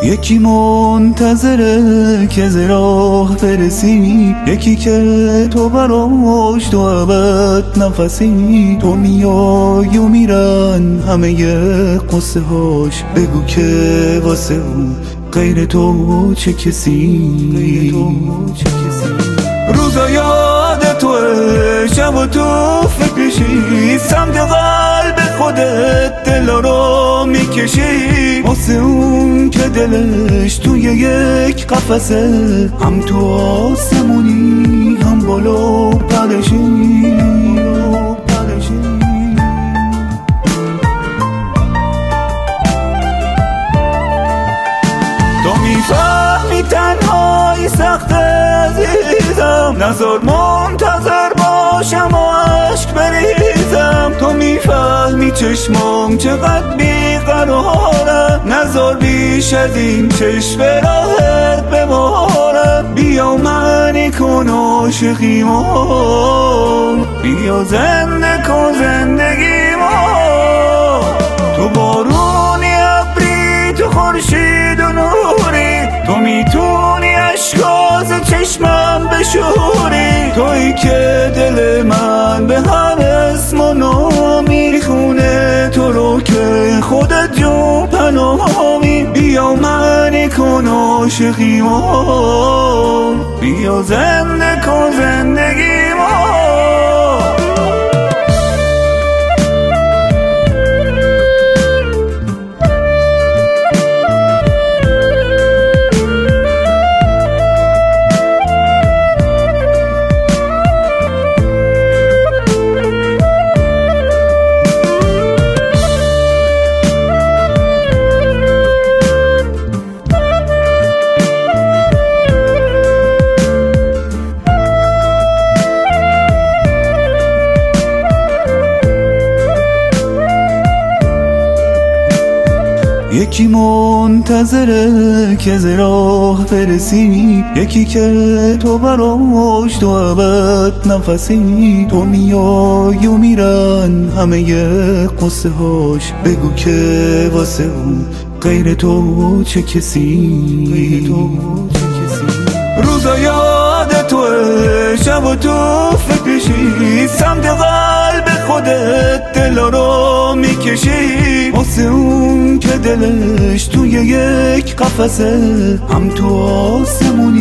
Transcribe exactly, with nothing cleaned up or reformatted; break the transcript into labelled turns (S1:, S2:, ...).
S1: یکی منتظره که ز راه برسی، یکی که تو براش تو ابد نفسی. تو میای و میرن همه قصه هاش، بگو که واسه اون غیر تو چه کسی. روزا یاد توه، شب و تو فکرشی، سمت قلب خودت دلا رو میکشی. واسه اون که دلش توی یک قفسه، هم تو آسمونی هم بالا پرشی. تو میفهمی تنهایی سخت عزیزم، نذار منتظر باشم و عشق بریزم. تو میفهمی چشمام چقدر بیقراره، نذار بیش از این چشم راحت بمارم. بیا منی کن عاشقیمو، بیا زنده کن زندگیمو. تو بارونی ابری، تو خورشید و نوری، تو میتونی اشکاز چشمم بشوری. تویی که دل من به هر اسم و نامی میخونه، تو رو که خودت جون پناهمی. بیا منی کن عاشقیمو، بیا زنده کن زندگیمو. یکی منتظره که ز راه برسی، یکی که تو براش تو ابد نفسی. تو میای و میرن همه قصه هاش، بگو که واسه اون غیر تو چه کسی. روزا یاد توه، شب و تو فکرشی، سمت قلب خودت دلا رو میکشی. واسه اون که دلش توی یک قفسه، هم تو آسمون